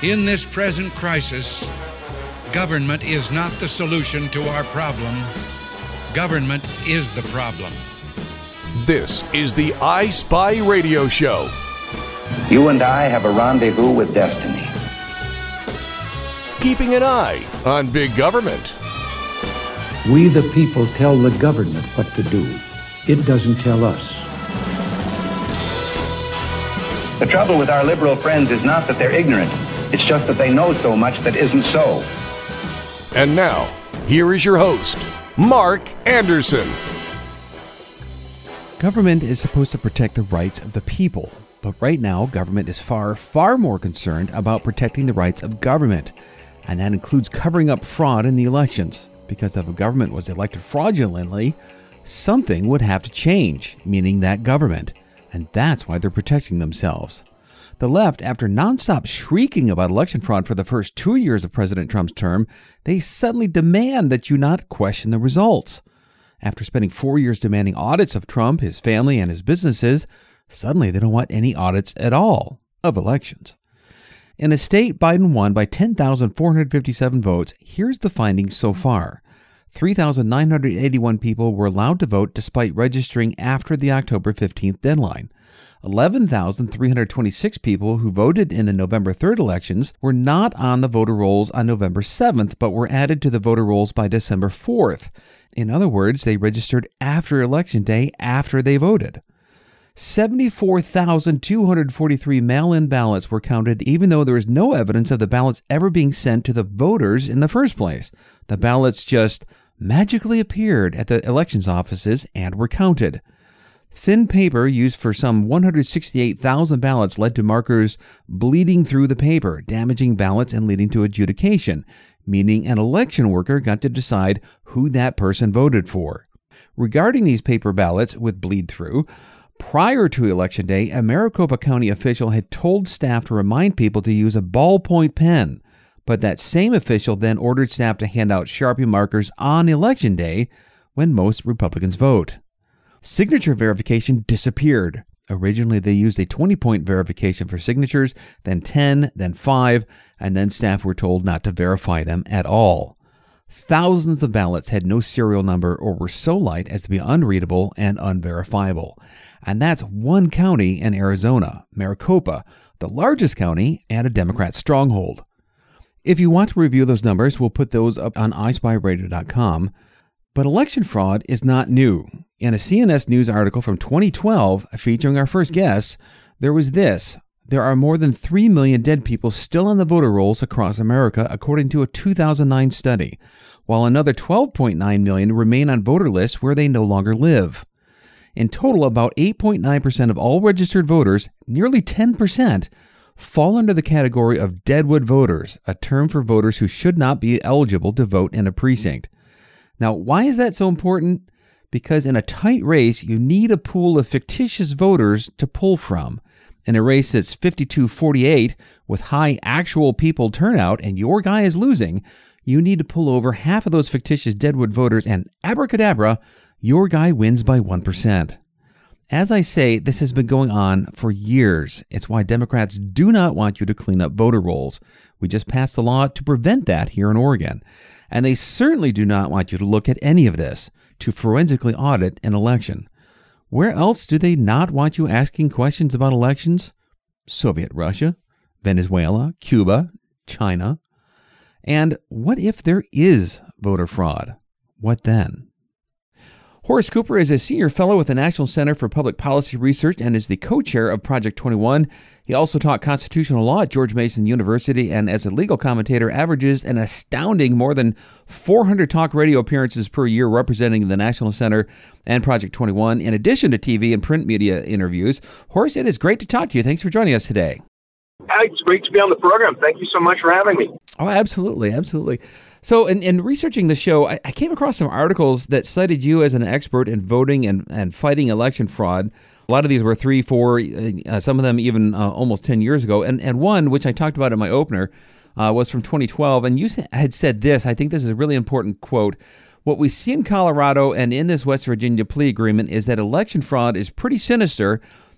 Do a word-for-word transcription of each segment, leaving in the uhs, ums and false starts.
In this present crisis, government is not the solution to our problem. Government is the problem. This is the I Spy Radio Show. You and I have a rendezvous with destiny. Keeping an eye on big government. We the people tell the government what to do. It doesn't tell us. The trouble with our liberal friends is not that they're ignorant. It's just that they know so much that isn't so. And now, here is your host, Mark Anderson. Government is supposed to protect the rights of the people, but right now, government is far, far more concerned about protecting the rights of government, and that includes covering up fraud in the elections, because if a government was elected fraudulently, something would have to change, meaning that government, and that's why they're protecting themselves. The left, after nonstop shrieking about election fraud for the first two years of President Trump's term, they suddenly demand that you not question the results. After spending four years demanding audits of Trump, his family, and his businesses, suddenly they don't want any audits at all of elections. In a state Biden won by ten thousand four hundred fifty-seven votes, here's the findings so far. three thousand nine hundred eighty-one people were allowed to vote despite registering after the October fifteenth deadline. eleven thousand three hundred twenty-six people who voted in the November third elections were not on the voter rolls on November seventh, but were added to the voter rolls by December fourth. In other words, they registered after Election Day after they voted. seventy-four thousand two hundred forty-three mail-in ballots were counted even though there was no evidence of the ballots ever being sent to the voters in the first place. The ballots just magically appeared at the elections offices and were counted. Thin paper used for some one hundred sixty-eight thousand ballots led to markers bleeding through the paper, damaging ballots and leading to adjudication, meaning an election worker got to decide who that person voted for. Regarding these paper ballots with bleed through, prior to Election Day, a Maricopa County official had told staff to remind people to use a ballpoint pen, but that same official then ordered staff to hand out Sharpie markers on Election Day when most Republicans vote. Signature verification disappeared. Originally, they used a twenty-point verification for signatures, then ten, then five, and then staff were told not to verify them at all. Thousands of ballots had no serial number or were so light as to be unreadable and unverifiable. And that's one county in Arizona, Maricopa, the largest county and a Democrat stronghold. If you want to review those numbers, we'll put those up on i spy radio dot com. But election fraud is not new. In a C N S News article from twenty twelve featuring our first guest, there was this. There are more than three million dead people still on the voter rolls across America, according to a two thousand nine study, while another twelve point nine million remain on voter lists where they no longer live. In total, about eight point nine percent of all registered voters, nearly ten percent, fall under the category of deadwood voters, a term for voters who should not be eligible to vote in a precinct. Now, why is that so important? Because in a tight race, you need a pool of fictitious voters to pull from. In a race that's fifty-two forty-eight with high actual people turnout and your guy is losing, you need to pull over half of those fictitious deadwood voters and abracadabra, your guy wins by one percent. As I say, this has been going on for years. It's why Democrats do not want you to clean up voter rolls. We just passed the law to prevent that here in Oregon. And they certainly do not want you to look at any of this, to forensically audit an election. Where else do they not want you asking questions about elections? Soviet Russia, Venezuela, Cuba, China. And what if there is voter fraud? What then? Horace Cooper is a senior fellow with the National Center for Public Policy Research and is the co-chair of Project twenty-one. He also taught constitutional law at George Mason University and as a legal commentator averages an astounding more than four hundred talk radio appearances per year representing the National Center and Project twenty-one. In addition to T V and print media interviews, Horace, it is great to talk to you. Thanks for joining us today. Hi, it's great to be on the program. Thank you so much for having me. Oh, absolutely, absolutely. So in, in researching the show, I, I came across some articles that cited you as an expert in voting and, and fighting election fraud. A lot of these were three, four, uh, some of them even uh, almost ten years ago. And, and one, which I talked about in my opener, uh, was from twenty twelve. And you had said this, I think this is a really important quote. What we see in Colorado and in this West Virginia plea agreement is that election fraud is pretty sinister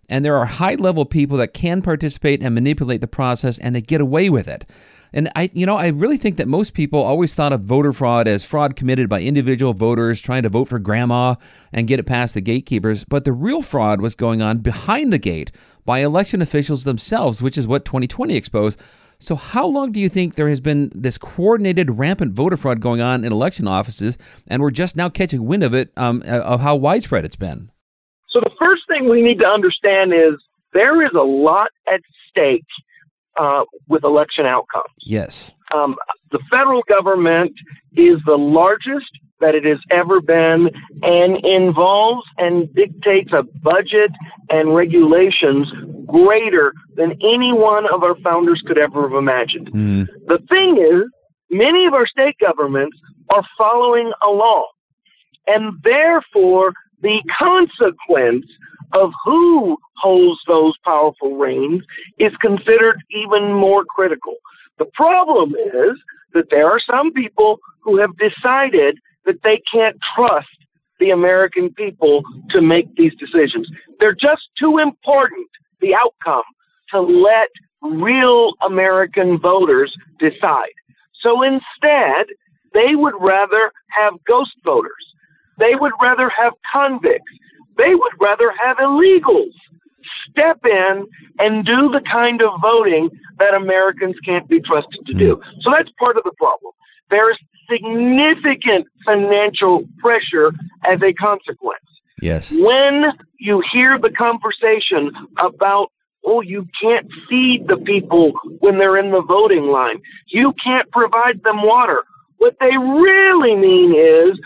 and there are high-level people that can participate and manipulate the process, and they get away with it. And I, you know, I really think that most people always thought of voter fraud as fraud committed by individual voters trying to vote for grandma and get it past the gatekeepers. But the real fraud was going on behind the gate by election officials themselves, which is what twenty twenty exposed. So how long do you think there has been this coordinated, rampant voter fraud going on in election offices, and we're just now catching wind of it, um, of how widespread it's been? So the first thing we need to understand is there is a lot at stake uh, with election outcomes. Yes. Um, the federal government is the largest that it has ever been and involves and dictates a budget and regulations greater than any one of our founders could ever have imagined. Mm. The thing is, many of our state governments are following along, and therefore the consequence of who holds those powerful reins is considered even more critical. The problem is that there are some people who have decided that they can't trust the American people to make these decisions. They're just too important, the outcome, to let real American voters decide. So instead, they would rather have ghost voters. They would rather have convicts. They would rather have illegals step in and do the kind of voting that Americans can't be trusted to do. So that's part of the problem. There's significant financial pressure as a consequence. Yes. When you hear the conversation about, oh, you can't feed the people when they're in the voting line, you can't provide them water, what they really mean is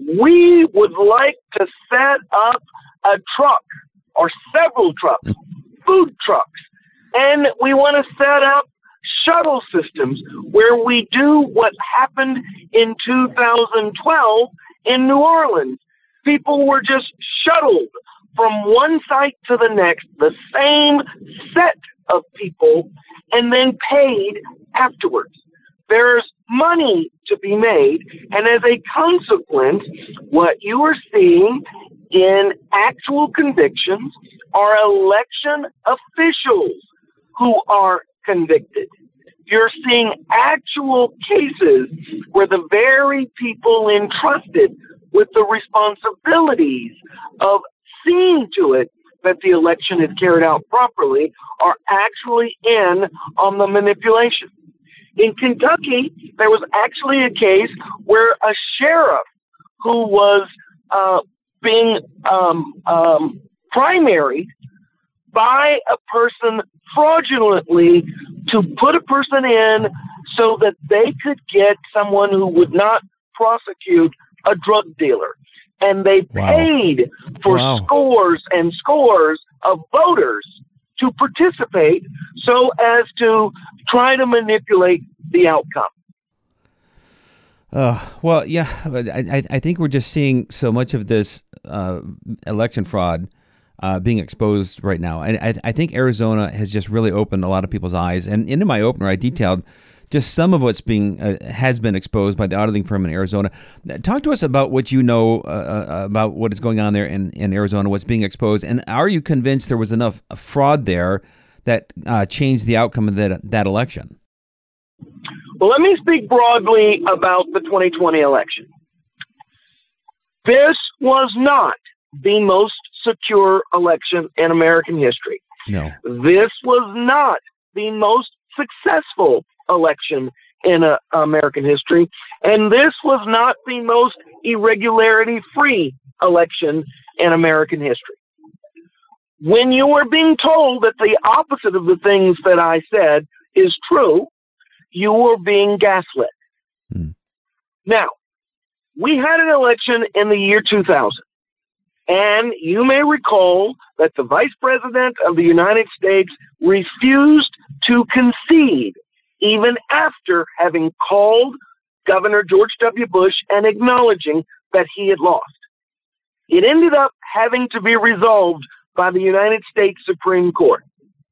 we would like to set up a truck or several trucks, food trucks, and we want to set up shuttle systems where we do what happened in two thousand twelve in New Orleans. People were just shuttled from one site to the next, the same set of people, and then paid afterwards. There's money to be made, and as a consequence, what you are seeing in actual convictions are election officials who are convicted. You're seeing actual cases where the very people entrusted with the responsibilities of seeing to it that the election is carried out properly are actually in on the manipulation. In Kentucky, there was actually a case where a sheriff who was uh, being um, um, primaried by a person fraudulently to put a person in so that they could get someone who would not prosecute a drug dealer. And they Wow. paid for Wow. scores and scores of voters to participate so as to try to manipulate the outcome. Uh, well, yeah, I, I think we're just seeing so much of this uh, election fraud uh, being exposed right now. And I, I think Arizona has just really opened a lot of people's eyes. And in my opener, I detailed just some of what's being uh, has been exposed by the auditing firm in Arizona. Talk to us about what you know uh, about what is going on there in, in Arizona, what's being exposed, and are you convinced there was enough fraud there that uh, changed the outcome of that that election? Well, let me speak broadly about the twenty twenty election. This was not the most secure election in American history. No. This was not the most successful election in uh, American history, and this was not the most irregularity-free election in American history. When you were being told that the opposite of the things that I said is true, you were being gaslit. Hmm. Now, we had an election in the year two thousand, and you may recall that the Vice President of the United States refused to concede even after having called Governor George W. Bush and acknowledging that he had lost. It ended up having to be resolved by the United States Supreme Court.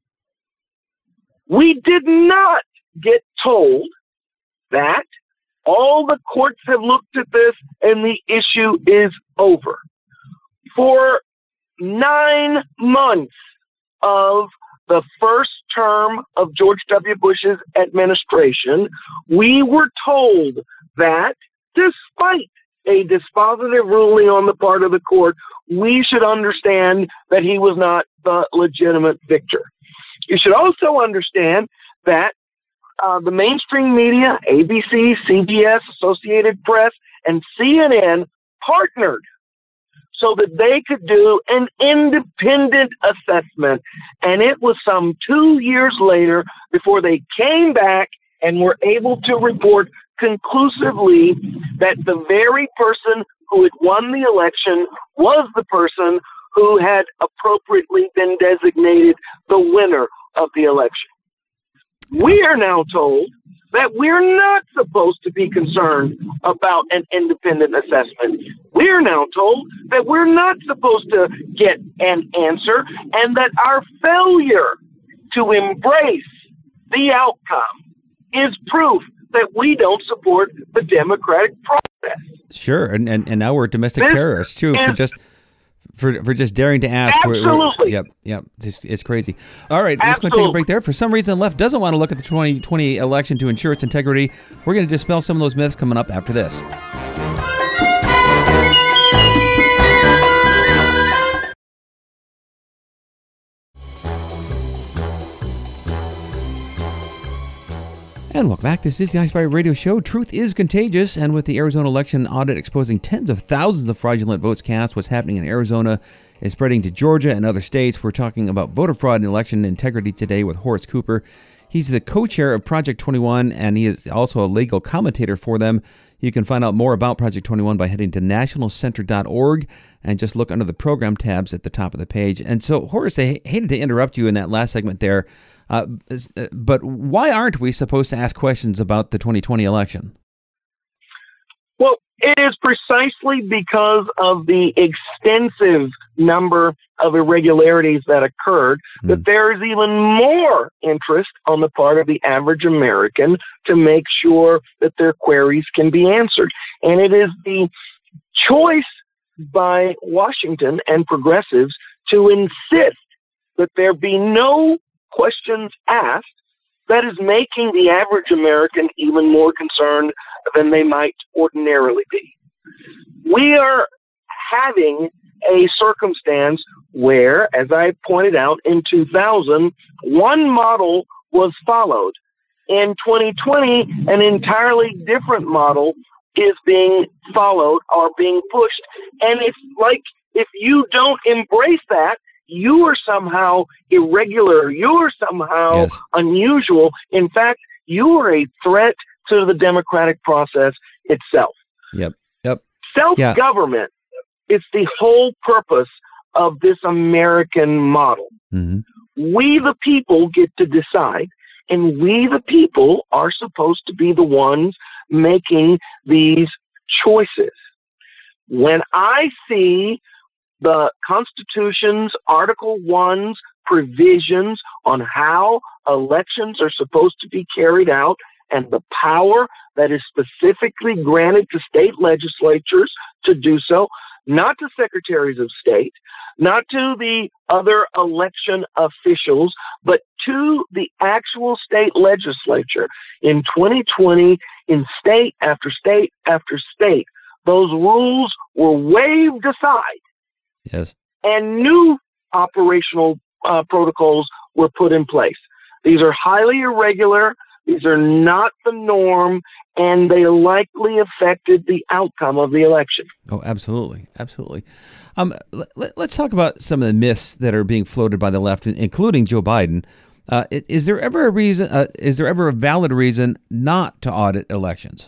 We did not get told that all the courts have looked at this and the issue is over. For nine months, of the first term of George W. Bush's administration, we were told that despite a dispositive ruling on the part of the court, we should understand that he was not the legitimate victor. You should also understand that uh, the mainstream media, A B C, C B S, Associated Press, and C N N partnered so that they could do an independent assessment. And it was some two years later before they came back and were able to report conclusively that the very person who had won the election was the person who had appropriately been designated the winner of the election. We are now told that we're not supposed to be concerned about an independent assessment. We're now told that we're not supposed to get an answer, and that our failure to embrace the outcome is proof that we don't support the democratic process. Sure, and and, and now we're domestic This terrorists too for is- just for for just daring to ask. We're- we're- Absolutely. yep, yep. It's, it's crazy. All right, let's go take a Absolutely. break there. For some reason, the left doesn't want to look at the twenty twenty election to ensure its integrity. We're going to dispel some of those myths coming up after this. And welcome back. This is the iSpy Radio Show. Truth is contagious, and with the Arizona election audit exposing tens of thousands of fraudulent votes cast, what's happening in Arizona is spreading to Georgia and other states. We're talking about voter fraud and election integrity today with Horace Cooper. He's the co-chair of Project twenty-one, and he is also a legal commentator for them. You can find out more about Project twenty-one by heading to national center dot org and just look under the program tabs at the top of the page. And so, Horace, I hated to interrupt you in that last segment there. Uh, but why aren't we supposed to ask questions about the twenty twenty election? Well, it is precisely because of the extensive number of irregularities that occurred Mm. that there is even more interest on the part of the average American to make sure that their queries can be answered. And it is the choice by Washington and progressives to insist that there be no questions asked that is making the average American even more concerned than they might ordinarily be. We are having a circumstance where, as I pointed out, in two thousand, one model was followed. In twenty twenty, an entirely different model is being followed or being pushed. And it's like if you don't embrace that, you are somehow irregular. You are somehow Yes. unusual. In fact, you are a threat to the democratic process itself. Yep. Yep. Self-government is the whole purpose of this American model. Mm-hmm. We, the people, get to decide, and we, the people, are supposed to be the ones making these choices. When I see the Constitution's Article one's provisions on how elections are supposed to be carried out and the power that is specifically granted to state legislatures to do so, not to secretaries of state, not to the other election officials, but to the actual state legislature. In twenty twenty, in state after state after state, those rules were waved aside Yes. and new operational uh, protocols were put in place. These are highly irregular. These are not the norm, and they likely affected the outcome of the election. Oh, absolutely, absolutely. Um, let, let's talk about some of the myths that are being floated by the left, including Joe Biden. Uh, is there ever a reason? Uh, is there ever a valid reason not to audit elections?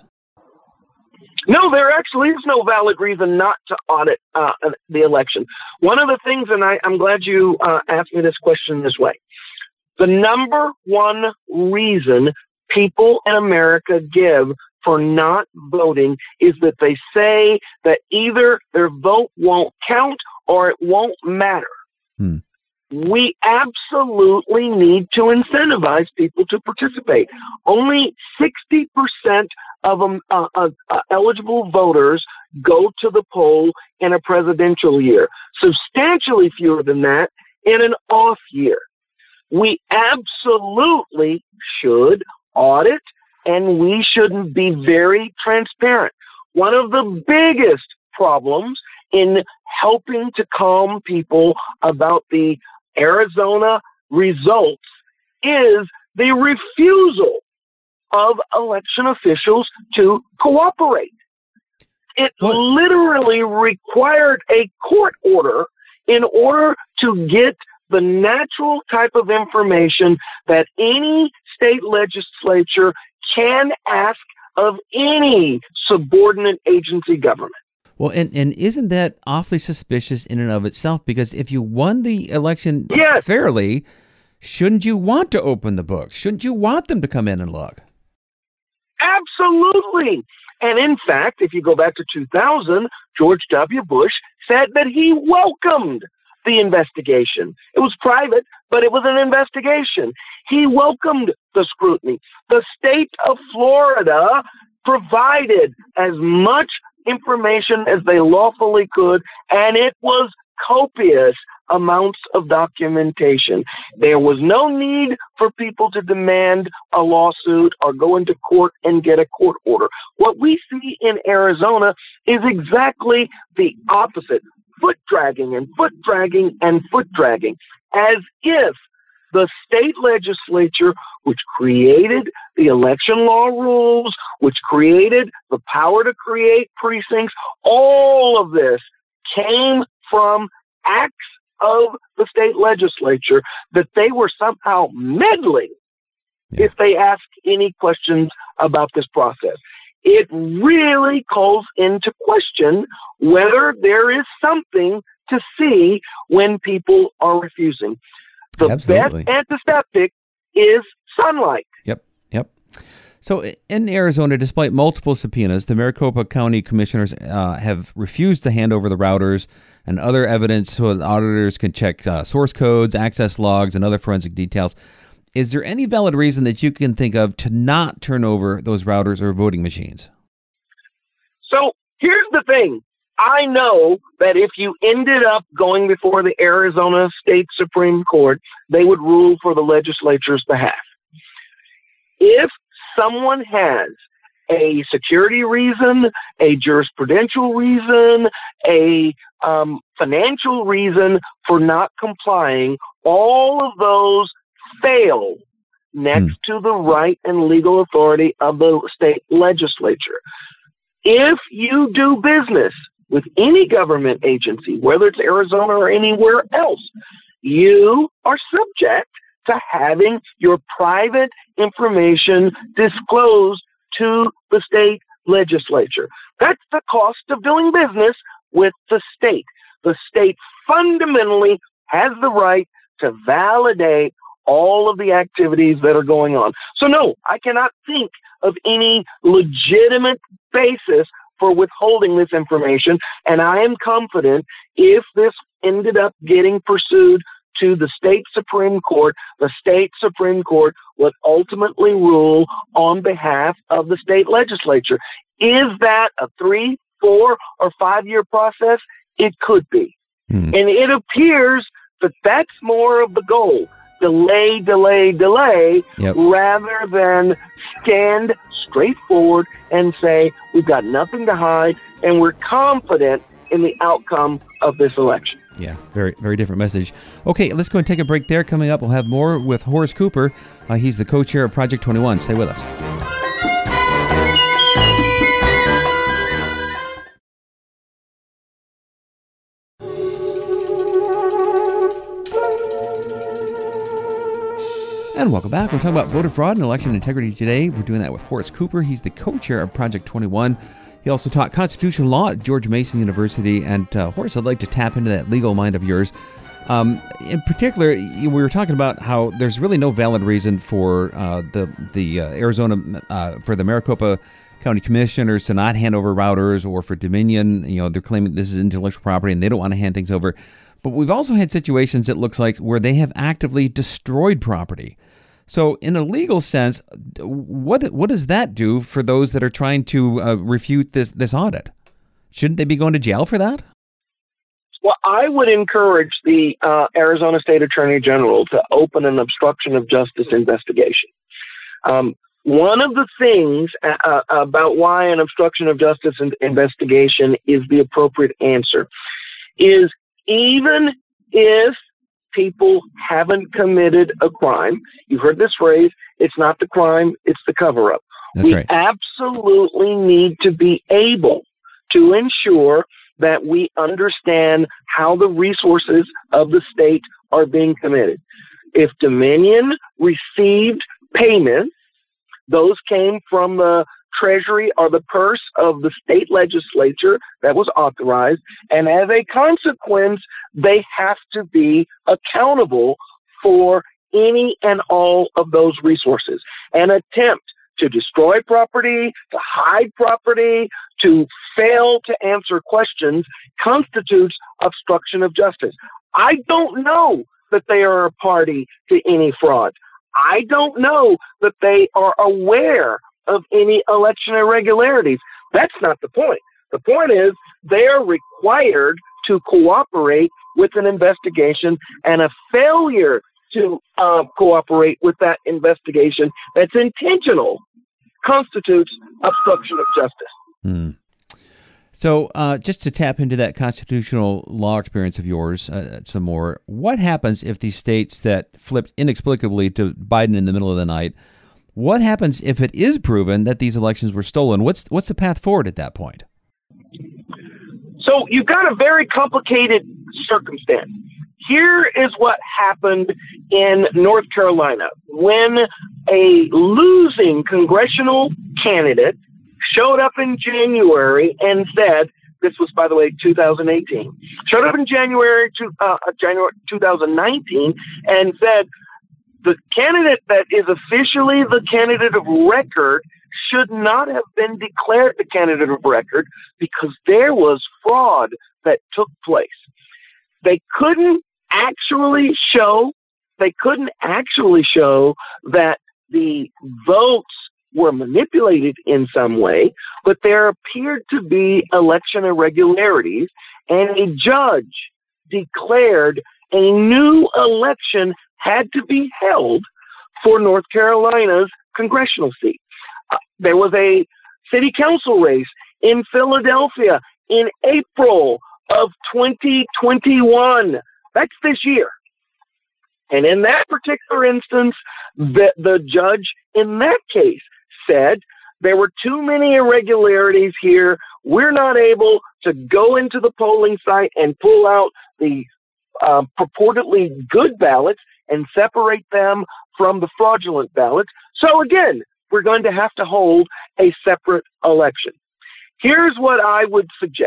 No, there actually is no valid reason not to audit uh, the election. One of the things, and I, I'm glad you uh, asked me this question this way, the number one reason people in America give for not voting is that they say that either their vote won't count or it won't matter. Hmm. We absolutely need to incentivize people to participate. Only sixty percent of um, uh, uh, uh, eligible voters go to the poll in a presidential year. Substantially fewer than that in an off year. We absolutely should audit, and we should be very transparent. One of the biggest problems in helping to calm people about the Arizona results is the refusal of election officials to cooperate. It What? literally required a court order in order to get the natural type of information that any state legislature can ask of any subordinate agency government. Well, and, and isn't that awfully suspicious in and of itself? Because if you won the election Yes. fairly, shouldn't you want to open the books? Shouldn't you want them to come in and look? Absolutely. And in fact, if you go back to two thousand, George W. Bush said that he welcomed the investigation. It was private, but it was an investigation. He welcomed the scrutiny. The state of Florida provided as much information as they lawfully could, and it was copious amounts of documentation. There was no need for people to demand a lawsuit or go into court and get a court order. What we see in Arizona is exactly the opposite. Foot dragging and foot dragging and foot dragging, as if the state legislature, which created the election law rules, which created the power to create precincts, all of this came from acts of the state legislature, that they were somehow meddling Yeah. if they ask any questions about this process. It really calls into question whether there is something to see when people are refusing. The Absolutely. best antiseptic is sunlight. Yep, yep. So in Arizona, despite multiple subpoenas, the Maricopa County commissioners uh, have refused to hand over the routers and other evidence so that auditors can check uh, source codes, access logs, and other forensic details. Is there any valid reason that you can think of to not turn over those routers or voting machines? So here's the thing. I know that if you ended up going before the Arizona State Supreme Court, they would rule for the legislature's behalf. If someone has a security reason, a jurisprudential reason, a um, financial reason for not complying, all of those fail next to the right and legal authority of the state legislature. If you do business with any government agency, whether it's Arizona or anywhere else, you are subject to having your private information disclosed to the state legislature. That's the cost of doing business with the state. The state fundamentally has the right to validate all of the activities that are going on. So no, I cannot think of any legitimate basis for withholding this information, and I am confident if this ended up getting pursued to the state Supreme Court, the state Supreme Court would ultimately rule on behalf of the state legislature. Is that a three, four, or five-year process? It could be. Hmm. And it appears that that's more of the goal. Delay, delay, delay, Yep. rather than stand straight forward and say, we've got nothing to hide, and we're confident in the outcome of this election. Yeah, very, very different message. Okay, let's go and take a break there. Coming up, we'll have more with Horace Cooper. Uh, he's the co-chair of Project twenty-one. Stay with us. And welcome back. We're talking about voter fraud and election integrity today. We're doing that with Horace Cooper. He's the co-chair of Project twenty-one. He also taught constitutional law at George Mason University. And uh, Horace, I'd like to tap into that legal mind of yours. Um, in particular, we were talking about how there's really no valid reason for uh, the the uh, Arizona uh, for the Maricopa County commissioners to not hand over routers, or for Dominion. You know, they're claiming this is intellectual property and they don't want to hand things over. But we've also had situations, it looks like, where they have actively destroyed property. So in a legal sense, what what does that do for those that are trying to uh, refute this this audit? Shouldn't they be going to jail for that? Well, I would encourage the uh, Arizona State Attorney General to open an obstruction of justice investigation. Um, one of the things uh, about why an obstruction of justice investigation is the appropriate answer is even if people haven't committed a crime, you've heard this phrase, it's not the crime, it's the cover-up. That's we right. absolutely need to be able to ensure that we understand how the resources of the state are being committed. If Dominion received payments, those came from the Treasury or the purse of the state legislature that was authorized, and as a consequence, they have to be accountable for any and all of those resources. An attempt to destroy property, to hide property, to fail to answer questions constitutes obstruction of justice. I don't know that they are a party to any fraud. I don't know that they are aware of any election irregularities. That's not the point. The point is they are required to cooperate with an investigation, and a failure to uh, cooperate with that investigation that's intentional constitutes obstruction of justice. Hmm. So uh, just to tap into that constitutional law experience of yours uh, some more, what happens if these states that flipped inexplicably to Biden in the middle of the night, what happens if it is proven that these elections were stolen? What's what's the path forward at that point? So you've got a very complicated circumstance. Here is what happened in North Carolina when a losing congressional candidate showed up in January and said, this was, by the way, two thousand eighteen, showed up in January, to, uh, January two thousand nineteen and said, the candidate that is officially the candidate of record should not have been declared the candidate of record because there was fraud that took place. They couldn't actually show, they couldn't actually show that the votes were manipulated in some way, but there appeared to be election irregularities, and a judge declared a new election had to be held for North Carolina's congressional seat. Uh, there was a city council race in Philadelphia in April of twenty twenty-one. That's this year. And in that particular instance, the, the judge in that case said there were too many irregularities here. We're not able to go into the polling site and pull out the uh, purportedly good ballots and separate them from the fraudulent ballots. So again, we're going to have to hold a separate election. Here's what I would suggest.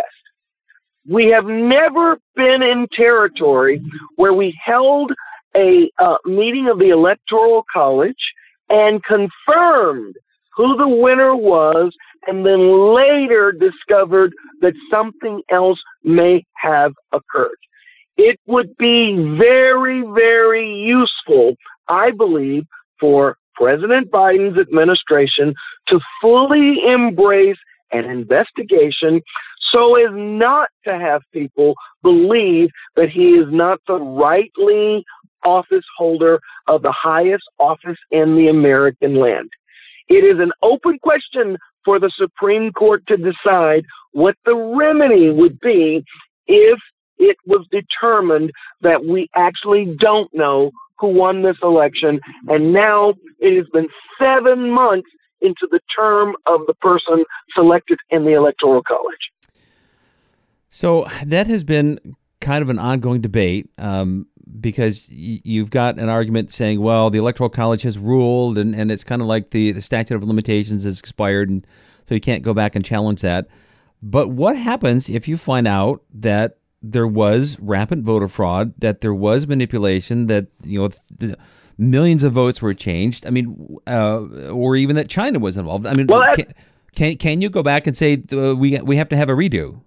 We have never been in territory where we held a uh, meeting of the Electoral College and confirmed who the winner was, and then later discovered that something else may have occurred. It would be very, very useful, I believe, for President Biden's administration to fully embrace an investigation so as not to have people believe that he is not the rightly office holder of the highest office in the American land. It is an open question for the Supreme Court to decide what the remedy would be if it was determined that we actually don't know who won this election, and now it has been seven months into the term of the person selected in the Electoral College. So that has been kind of an ongoing debate um, because y- you've got an argument saying, well, the Electoral College has ruled, and, and it's kind of like the, the statute of limitations has expired, and so you can't go back and challenge that. But what happens if you find out that there was rampant voter fraud, that there was manipulation, that you know the millions of votes were changed? I mean, uh, or even that China was involved. I mean, well, can, can can you go back and say uh, we we have to have a redo?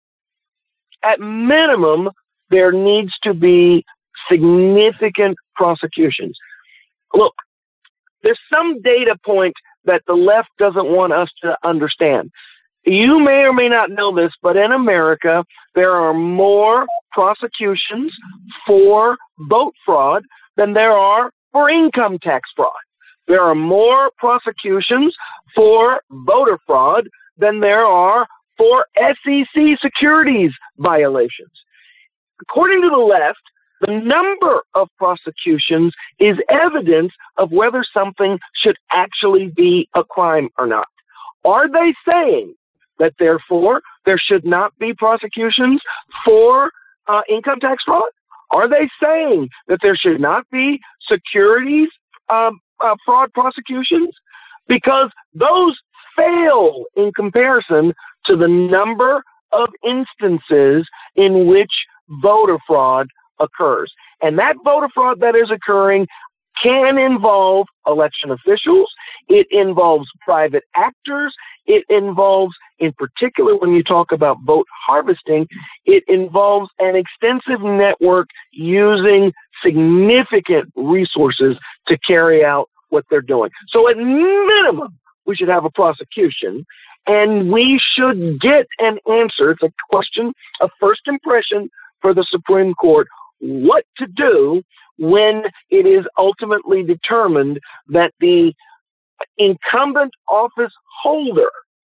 At minimum, there needs to be significant prosecutions. Look, there's some data point that the left doesn't want us to understand. You may or may not know this, but in America, there are more prosecutions for vote fraud than there are for income tax fraud. There are more prosecutions for voter fraud than there are for S E C securities violations. According to the left, the number of prosecutions is evidence of whether something should actually be a crime or not. Are they saying that therefore there should not be prosecutions for uh, income tax fraud? Are they saying that there should not be securities um, uh, fraud prosecutions? Because those fail in comparison to the number of instances in which voter fraud occurs. And that voter fraud that is occurring can involve election officials. It involves private actors. It involves, in particular, when you talk about vote harvesting, it involves an extensive network using significant resources to carry out what they're doing. So at minimum, we should have a prosecution, and we should get an answer. It's a question of first impression for the Supreme Court, what to do when it is ultimately determined that the incumbent office holder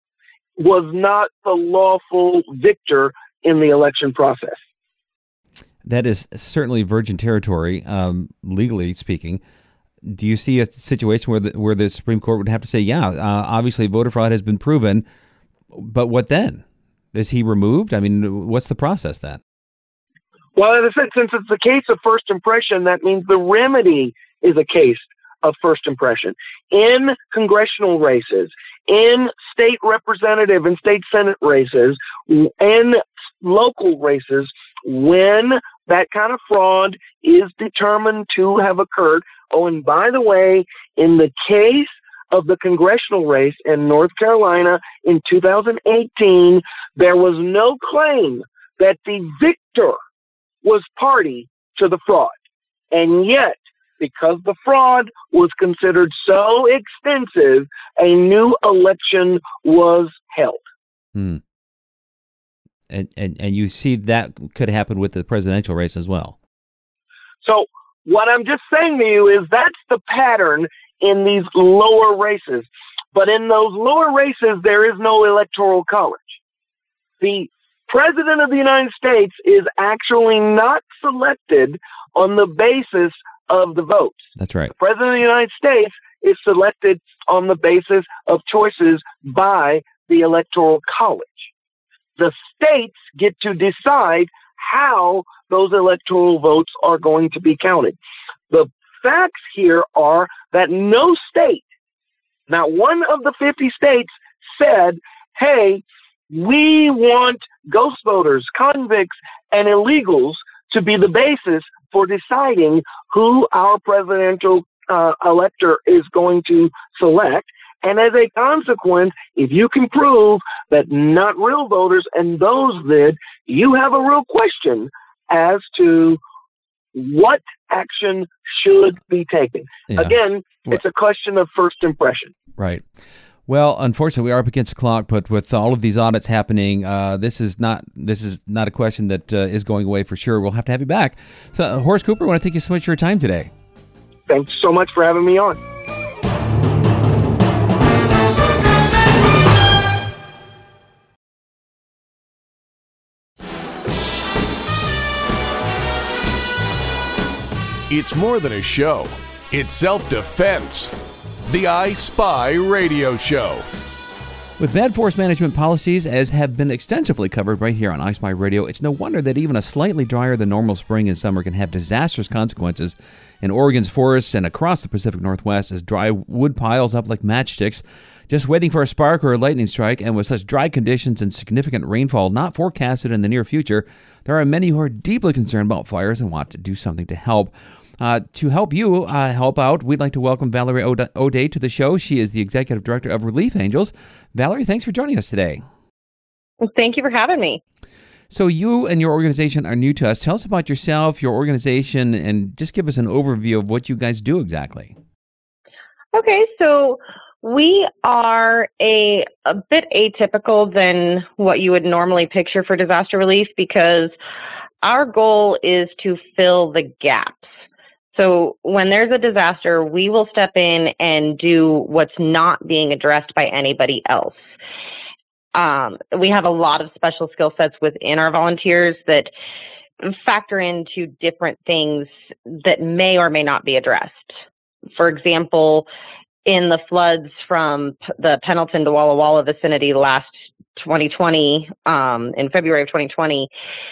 was not the lawful victor in the election process. That is certainly virgin territory, um, legally speaking. Do you see a situation where the, where the Supreme Court would have to say, yeah, uh, obviously voter fraud has been proven, but what then? Is he removed? I mean, what's the process then? Well, as I said, since it's a case of first impression, that means the remedy is a case of first impression. In congressional races, in state representative and state senate races, in local races, when that kind of fraud is determined to have occurred. Oh, and by the way, in the case of the congressional race in North Carolina in two thousand eighteen, there was no claim that the victor was party to the fraud. And yet, because the fraud was considered so extensive, a new election was held. Hmm. And, and and you see that could happen with the presidential race as well. So what I'm just saying to you is that's the pattern in these lower races. But in those lower races, there is no electoral college. The President of the United States is actually not selected on the basis of the votes. That's right. The President of the United States is selected on the basis of choices by the Electoral College. The states get to decide how those electoral votes are going to be counted. The facts here are that no state, not one of the fifty states, said, hey, we want ghost voters, convicts, and illegals to be the basis for deciding who our presidential uh, elector is going to select. And as a consequence, if you can prove that not real voters and those did, you have a real question as to what action should be taken. Yeah. Again, it's a question of first impression. Right. Well, unfortunately, we are up against the clock, but with all of these audits happening, uh, this is not this is not a question that uh, is going away for sure. We'll have to have you back. So, uh, Horace Cooper, I want to thank you so much for your time today. Thanks so much for having me on. It's more than a show. It's self-defense. The I Spy Radio Show. With bad forest management policies, as have been extensively covered right here on I Spy Radio, it's no wonder that even a slightly drier than normal spring and summer can have disastrous consequences in Oregon's forests and across the Pacific Northwest as dry wood piles up like matchsticks, just waiting for a spark or a lightning strike. And with such dry conditions and significant rainfall not forecasted in the near future, there are many who are deeply concerned about fires and want to do something to help. Uh, to help you uh, help out, we'd like to welcome Valerie O'Day to the show. She is the Executive Director of Relief Angels. Valerie, thanks for joining us today. Well, thank you for having me. So you and your organization are new to us. Tell us about yourself, your organization, and just give us an overview of what you guys do exactly. Okay, so We are a, a bit atypical than what you would normally picture for disaster relief because our goal is to fill the gaps. So when there's a disaster, we will step in and do what's not being addressed by anybody else. Um, we have a lot of special skill sets within our volunteers that factor into different things that may or may not be addressed. For example, in the floods from P- the Pendleton to Walla Walla vicinity last twenty twenty, um, in February of twenty twenty,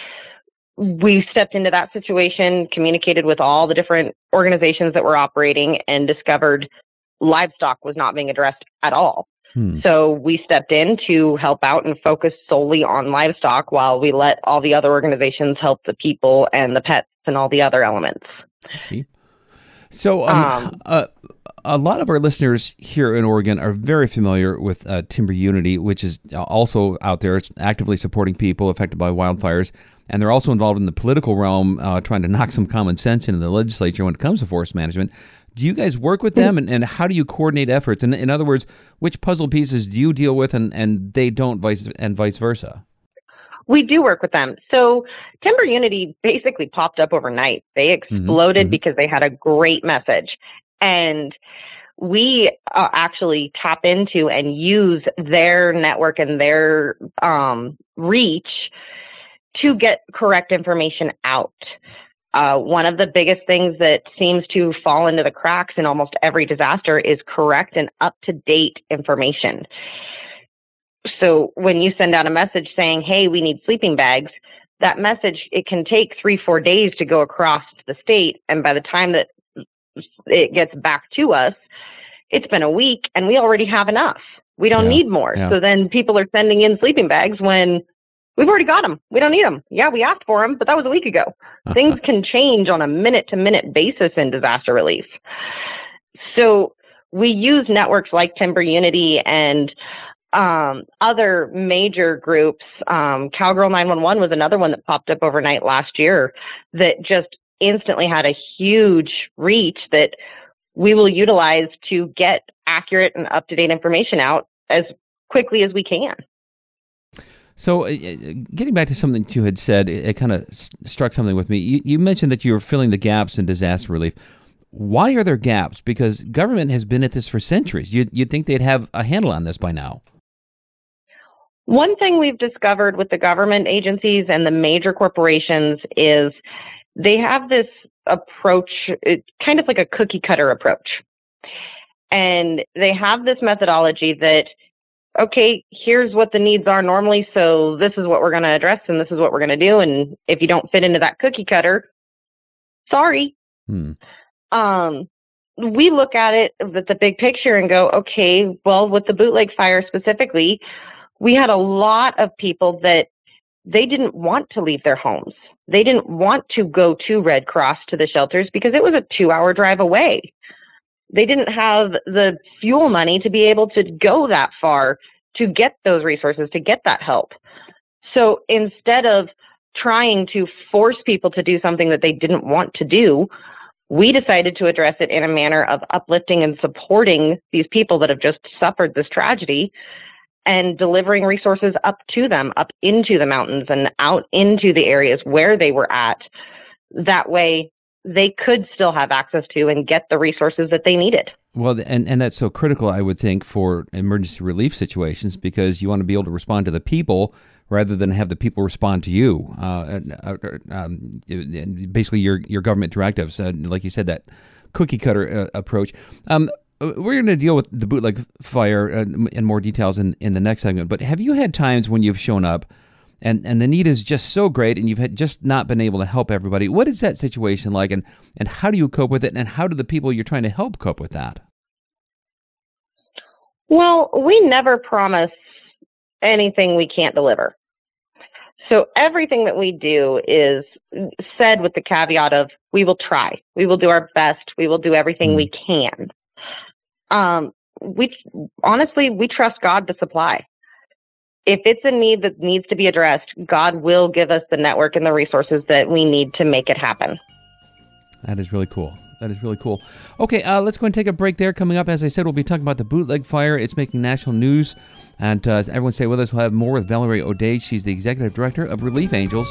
we stepped into that situation, communicated with all the different organizations that were operating, and discovered livestock was not being addressed at all. Hmm. So we stepped in to help out and focus solely on livestock while we let all the other organizations help the people and the pets and all the other elements. I see. So um, um, uh, a lot of our listeners here in Oregon are very familiar with uh, Timber Unity, which is also out there. It's actively supporting people affected by wildfires. And they're also involved in the political realm, uh, trying to knock some common sense into the legislature when it comes to forest management. Do you guys work with them, and, and how do you coordinate efforts? And in other words, which puzzle pieces do you deal with, and, and they don't, vice and vice versa? We do work with them. So Timber Unity basically popped up overnight. They exploded mm-hmm. because they had a great message. And we uh, actually tap into and use their network and their um, reach to get correct information out. Uh, one of the biggest things that seems to fall into the cracks in almost every disaster is correct and up-to-date information. So when you send out a message saying, hey, we need sleeping bags, that message, it can take three, four days to go across the state. And by the time that it gets back to us, it's been a week and we already have enough. We don't yeah, need more. Yeah. So then people are sending in sleeping bags when we've already got them. We don't need them. Yeah, we asked for them, but that was a week ago. Uh-huh. Things can change on a minute-to-minute basis in disaster relief. So we use networks like Timber Unity and um, other major groups. Um, Cowgirl nine one one was another one that popped up overnight last year that just instantly had a huge reach that we will utilize to get accurate and up-to-date information out as quickly as we can. So, uh, getting back to something that you had said, it, it kind of s- struck something with me. You, you mentioned that you were filling the gaps in disaster relief. Why are there gaps? Because government has been at this for centuries. You'd, you'd think they'd have a handle on this by now. One thing we've discovered with the government agencies and the major corporations is they have this approach, it's kind of like a cookie cutter approach. And they have this methodology that, okay, here's what the needs are normally, so this is what we're going to address and this is what we're going to do. And if you don't fit into that cookie cutter, sorry. Hmm. Um, we look at it with the big picture and go, okay, well, with the Bootleg fire specifically, we had a lot of people that they didn't want to leave their homes. They didn't want to go to Red Cross to the shelters because it was a two-hour drive away. They didn't have the fuel money to be able to go that far to get those resources, to get that help. So instead of trying to force people to do something that they didn't want to do, we decided to address it in a manner of uplifting and supporting these people that have just suffered this tragedy and delivering resources up to them, up into the mountains and out into the areas where they were at. That way, they could still have access to and get the resources that they needed. Well, and, and that's so critical, I would think, for emergency relief situations, because you want to be able to respond to the people rather than have the people respond to you. Uh, uh, um, basically, your your government directives, uh, like you said, that cookie cutter uh, approach. Um, we're going to deal with the Bootleg fire uh, in more details in, in the next segment, but have you had times when you've shown up And and the need is just so great, and you've had just not been able to help everybody? What is that situation like, and, and how do you cope with it, and how do the people you're trying to help cope with that? Well, we never promise anything we can't deliver. So everything that we do is said with the caveat of, we will try. We will do our best. We will do everything mm. we can. Um, we honestly, we trust God to supply. If it's a need that needs to be addressed, God will give us the network and the resources that we need to make it happen. That is really cool. That is really cool. Okay, uh, let's go and take a break there. Coming up, as I said, we'll be talking about the bootleg fire. It's making national news. And uh, everyone stay with us. We'll have more with Valerie O'Day. She's the executive director of Relief Angels.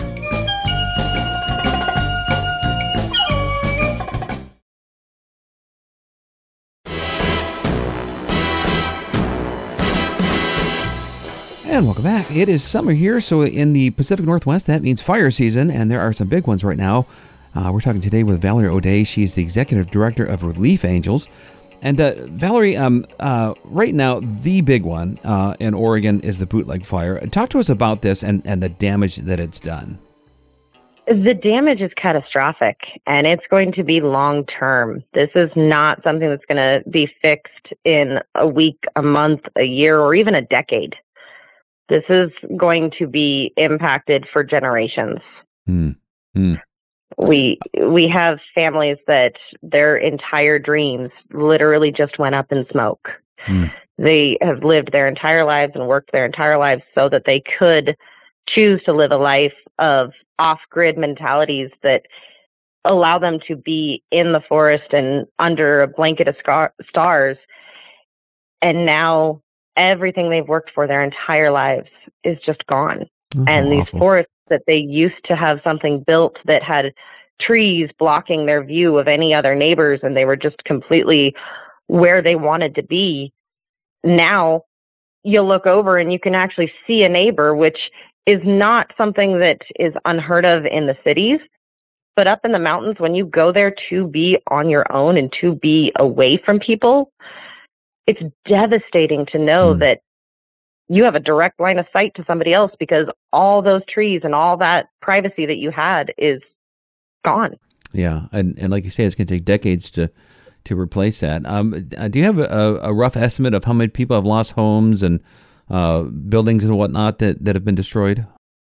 And welcome back. It is summer here, so in the Pacific Northwest, that means fire season, and there are some big ones right now. Uh, we're talking today with Valerie O'Day. She's the executive director of Relief Angels. And uh, Valerie, um, uh, right now, the big one uh, in Oregon is the bootleg fire. Talk to us about this and, and the damage that it's done. The damage is catastrophic, and it's going to be long term. This is not something that's going to be fixed in a week, a month, a year, or even a decade. This is going to be impacted for generations. Hmm. Hmm. We we have families that their entire dreams literally just went up in smoke. Mm. They have lived their entire lives and worked their entire lives so that they could choose to live a life of off-grid mentalities that allow them to be in the forest and under a blanket of scar- stars. And now everything they've worked for their entire lives is just gone. Oh, and these awful. forests that they used to have something built that had trees blocking their view of any other neighbors, and they were just completely where they wanted to be. Now you'll look over and you can actually see a neighbor, which is not something that is unheard of in the cities. But up in the mountains, when you go there to be on your own and to be away from people, it's devastating to know Mm. that you have a direct line of sight to somebody else because all those trees and all that privacy that you had is gone. Yeah, and, and like you say, it's going to take decades to to replace that. Um, uh, do you have a, a rough estimate of how many people have lost homes and uh, buildings and whatnot that, that have been destroyed?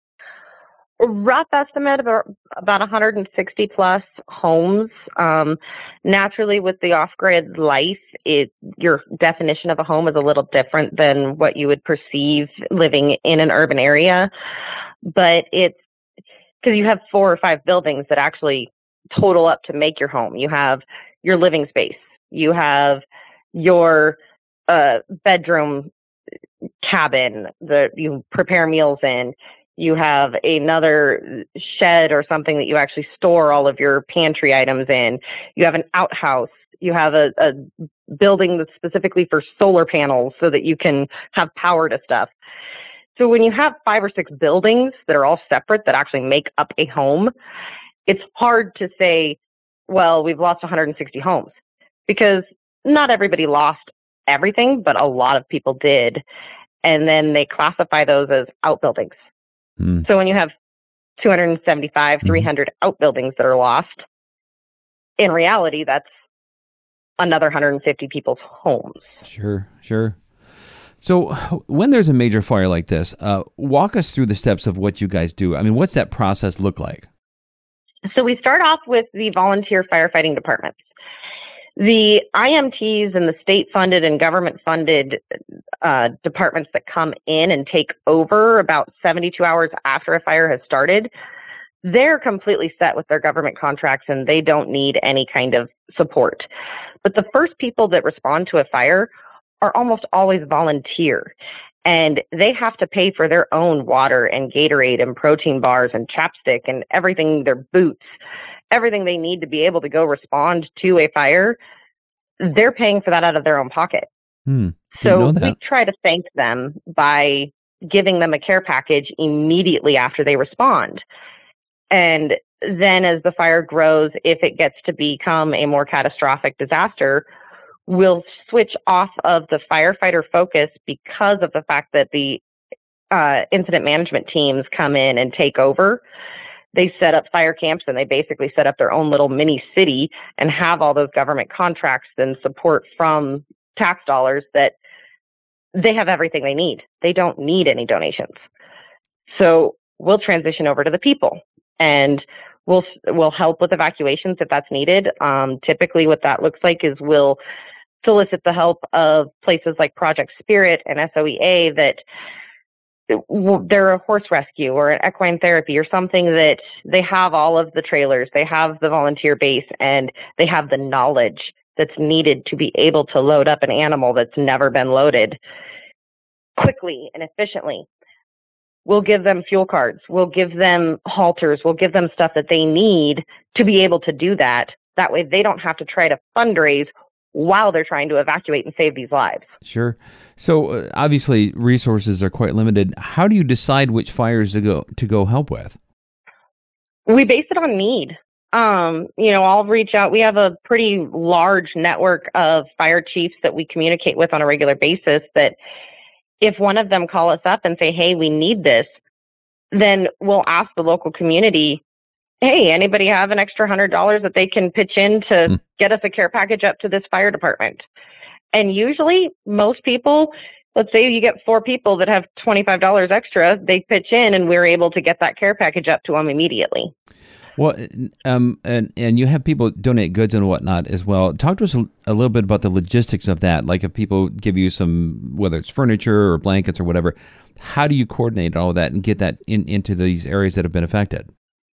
A rough estimate of about one hundred sixty plus homes. Um, naturally, with the off-grid life, it your definition of a home is a little different than what you would perceive living in an urban area. But it's because you have four or five buildings that actually total up to make your home. You have your living space. You have your uh, bedroom cabin that you prepare meals in. You have another shed or something that you actually store all of your pantry items in. You have an outhouse. You have a, a building that's specifically for solar panels so that you can have power to stuff. So when you have five or six buildings that are all separate that actually make up a home, it's hard to say, well, we've lost one hundred sixty homes, because not everybody lost everything, but a lot of people did. And then they classify those as outbuildings. Mm. So when you have two hundred seventy-five, Mm-hmm. three hundred outbuildings that are lost, in reality, that's another one hundred fifty people's homes. Sure, sure. So when there's a major fire like this, uh, walk us through the steps of what you guys do. I mean, what's that process look like? So we start off with the volunteer firefighting departments. The I M Ts and the state-funded and government-funded uh, departments that come in and take over about seventy-two hours after a fire has started, they're completely set with their government contracts and they don't need any kind of support. But the first people that respond to a fire are almost always volunteer, and they have to pay for their own water and Gatorade and protein bars and chapstick and everything, their boots, everything they need to be able to go respond to a fire. They're paying for that out of their own pocket. Hmm. So Didn't know we that. try to thank them by giving them a care package immediately after they respond. And then as the fire grows, if it gets to become a more catastrophic disaster, we'll switch off of the firefighter focus because of the fact that the uh, incident management teams come in and take over. They set up fire camps and they basically set up their own little mini city and have all those government contracts and support from tax dollars that they have everything they need. They don't need any donations. So we'll transition over to the people, and we'll we'll help with evacuations if that's needed. Um, typically what that looks like is we'll solicit the help of places like Project Spirit and S O E A that they're a horse rescue or an equine therapy or something that they have all of the trailers, they have the volunteer base, and they have the knowledge that's needed to be able to load up an animal that's never been loaded quickly and efficiently. We'll give them fuel cards. We'll give them halters. We'll give them stuff that they need to be able to do that. That way they don't have to try to fundraise while they're trying to evacuate and save these lives. Sure. So uh, obviously resources are quite limited. How do you decide which fires to go to go help with? We base it on need. Um, you know, I'll reach out. We have a pretty large network of fire chiefs that we communicate with on a regular basis, that if one of them call us up and say, hey, we need this, then we'll ask the local community, hey, anybody have an extra one hundred dollars that they can pitch in to mm. get us a care package up to this fire department? And usually most people, let's say you get four people that have twenty-five dollars extra, they pitch in and we're able to get that care package up to them immediately. Well, um, and, and you have people donate goods and whatnot as well. Talk to us a, a little bit about the logistics of that. Like if people give you some, whether it's furniture or blankets or whatever, how do you coordinate all of that and get that in, into these areas that have been affected?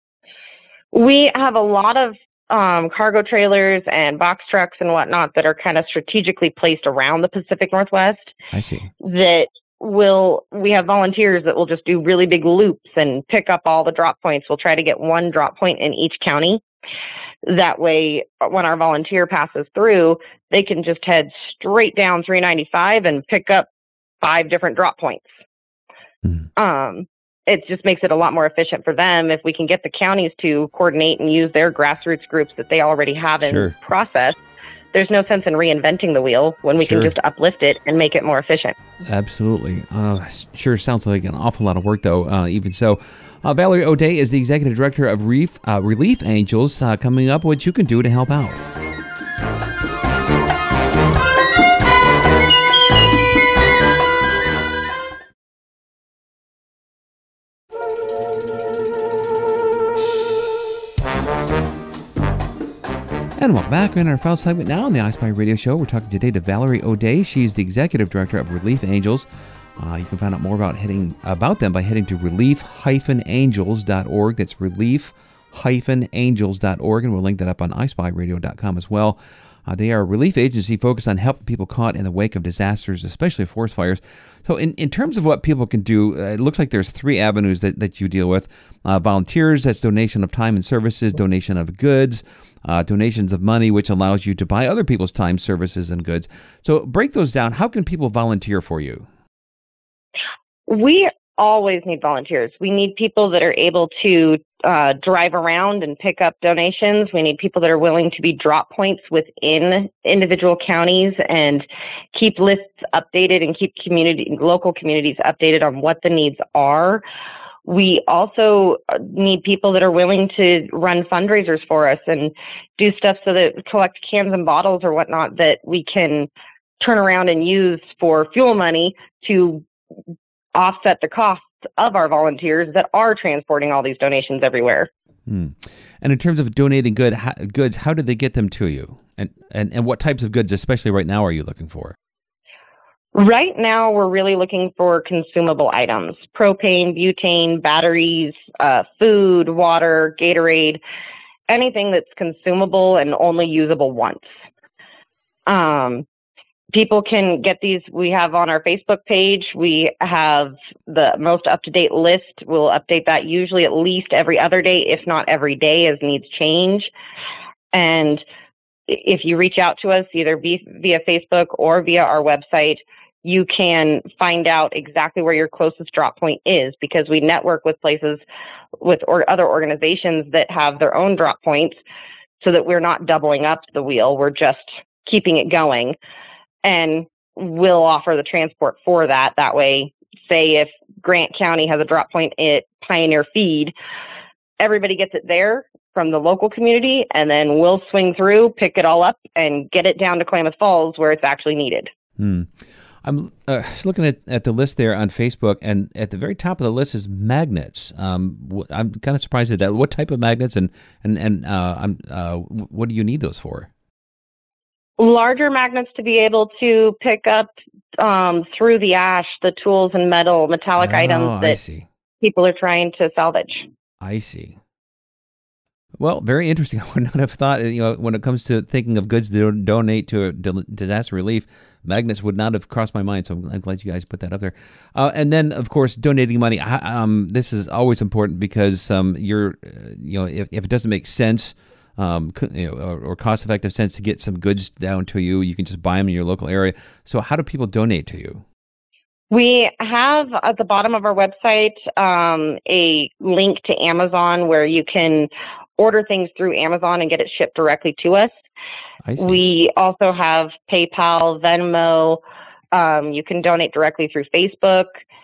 We have a lot of um, cargo trailers and box trucks and whatnot that are kind of strategically placed around the Pacific Northwest. I see. That will, we have volunteers that will just do really big loops and pick up all the drop points. We'll try to get one drop point in each county. That way, when our volunteer passes through, they can just head straight down three ninety-five and pick up five different drop points. Mm-hmm. Um, it just makes it a lot more efficient for them if we can get the counties to coordinate and use their grassroots groups that they already have in sure. process. There's no sense in reinventing the wheel when we sure. can just uplift it and make it more efficient. Absolutely. Uh, sure sounds like an awful lot of work, though, uh, even so. Uh, Valerie O'Day is the Executive Director of Reef, uh, Relief Angels, uh, coming up what you can do to help out. And welcome back. We're in our final segment now on the iSpy Radio Show. We're talking today to Valerie O'Day. She's the Executive Director of Relief Angels. Uh, you can find out more about heading about them by heading to relief dash angels dot org. That's relief dash angels dot org, and we'll link that up on i spy radio dot com as well. Uh, they are a relief agency focused on helping people caught in the wake of disasters, especially forest fires. So in, in terms of what people can do, uh, it looks like there's three avenues that, that you deal with. Uh, volunteers, that's donation of time and services, donation of goods, uh, donations of money, which allows you to buy other people's time, services, and goods. So break those down. How can people volunteer for you? We always need volunteers. We need people that are able to uh, drive around and pick up donations. We need people that are willing to be drop points within individual counties and keep lists updated and keep community, local communities updated on what the needs are. We also need people that are willing to run fundraisers for us and do stuff so that collect cans and bottles or whatnot that we can turn around and use for fuel money to offset the costs of our volunteers that are transporting all these donations everywhere. Hmm. And in terms of donating good how, goods, how did they get them to you? And, and and what types of goods, especially right now, are you looking for? Right now, we're really looking for consumable items: propane, butane, batteries, uh, food, water, Gatorade, anything that's consumable and only usable once. Um, People can get these. We have on our Facebook page, we have the most up-to-date list. We'll update that usually at least every other day, if not every day, as needs change. And if you reach out to us, either via Facebook or via our website, you can find out exactly where your closest drop point is, because we network with places, with or other organizations that have their own drop points, so that we're not doubling up the wheel. We're just keeping it going. And we'll offer the transport for that. That way, say if Grant County has a drop point at Pioneer Feed, everybody gets it there from the local community, and then we'll swing through, pick it all up, and get it down to Klamath Falls where it's actually needed. Hmm. I'm uh, just looking at, at the list there on Facebook, and at the very top of the list is magnets. Um, wh- I'm kind of surprised at that. What type of magnets, and and and uh, I'm uh, what do you need those for? larger magnets to be able to pick up um, through the ash the tools and metal, metallic oh, items that I see. people are trying to salvage. I see. Well, very interesting. I would not have thought, you know, when it comes to thinking of goods to donate to a disaster relief, magnets would not have crossed my mind. So I'm glad you guys put that up there. Uh, and then, of course, donating money. Um, this is always important because um, you're, uh, you know, if, if it doesn't make sense, um, you know, or, or cost-effective sense to get some goods down to you, you can just buy them in your local area. So how do people donate to you? We have at the bottom of our website um, a link to Amazon where you can order things through Amazon and get it shipped directly to us. I see. We also have PayPal, Venmo. Um, you can donate directly through Facebook.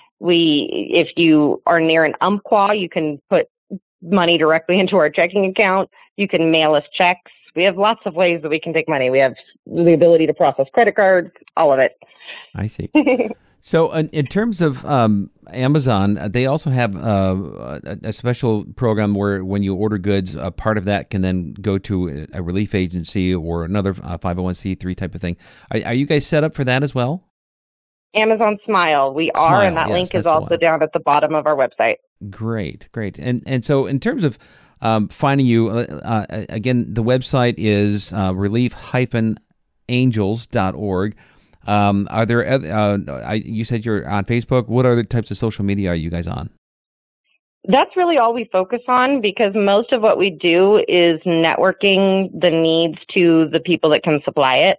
We, if you are near an Umpqua, you can put money directly into our checking account. You can mail us checks. We have lots of ways that we can take money. We have the ability to process credit cards, all of it. I see. So in, in terms of um, Amazon, they also have uh, a, a special program where when you order goods, a part of that can then go to a relief agency or another uh, five oh one c three type of thing. Are, are you guys set up for that as well? Amazon Smile. We are, Smile, and that yes, link is the also one. down at the bottom of our website. Great, great. And and so in terms of um, finding you, uh, uh, again, the website is uh, relief dash angels dot org. Um, are there, uh, I, you said you're on Facebook. What other types of social media are you guys on? That's really all we focus on because most of what we do is networking the needs to the people that can supply it.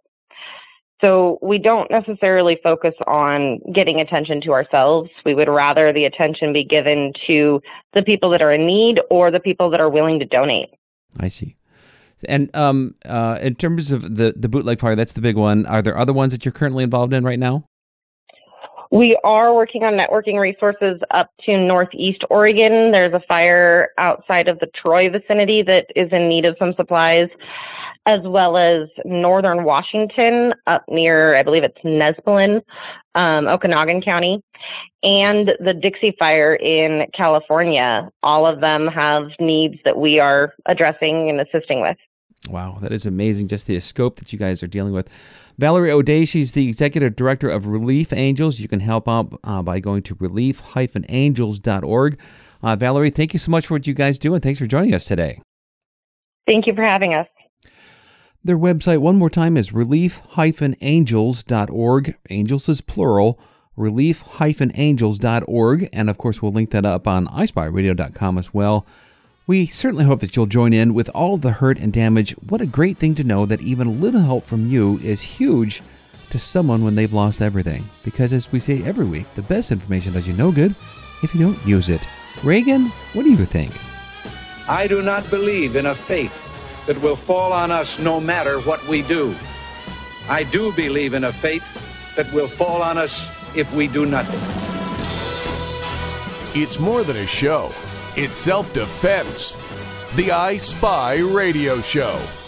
So we don't necessarily focus on getting attention to ourselves. We would rather the attention be given to the people that are in need or the people that are willing to donate. I see. And um, uh, in terms of the, the bootleg fire, that's the big one. Are there other ones that you're currently involved in right now? We are working on networking resources up to Northeast Oregon. There's a fire outside of the Troy vicinity that is in need of some supplies, as well as Northern Washington up near, I believe it's Nesbullen, um, Okanagan County, and the Dixie Fire in California. All of them have needs that we are addressing and assisting with. Wow, that is amazing, just the scope that you guys are dealing with. Valerie O'Day, she's the Executive Director of Relief Angels. You can help out uh, by going to relief dash angels dot org. Uh, Valerie, thank you so much for what you guys do, and thanks for joining us today. Thank you for having us. Their website, one more time, is relief dash angels dot org. Angels is plural, relief dash angels dot org. And, of course, we'll link that up on i spy radio dot com as well. We certainly hope that you'll join in with all the hurt and damage. What a great thing to know that even a little help from you is huge to someone when they've lost everything. Because as we say every week, the best information does you no good if you don't use it. Reagan, what do you think? I do not believe in a fate that will fall on us no matter what we do. I do believe in a fate that will fall on us if we do nothing. It's more than a show. It's self-defense. The I Spy Radio Show.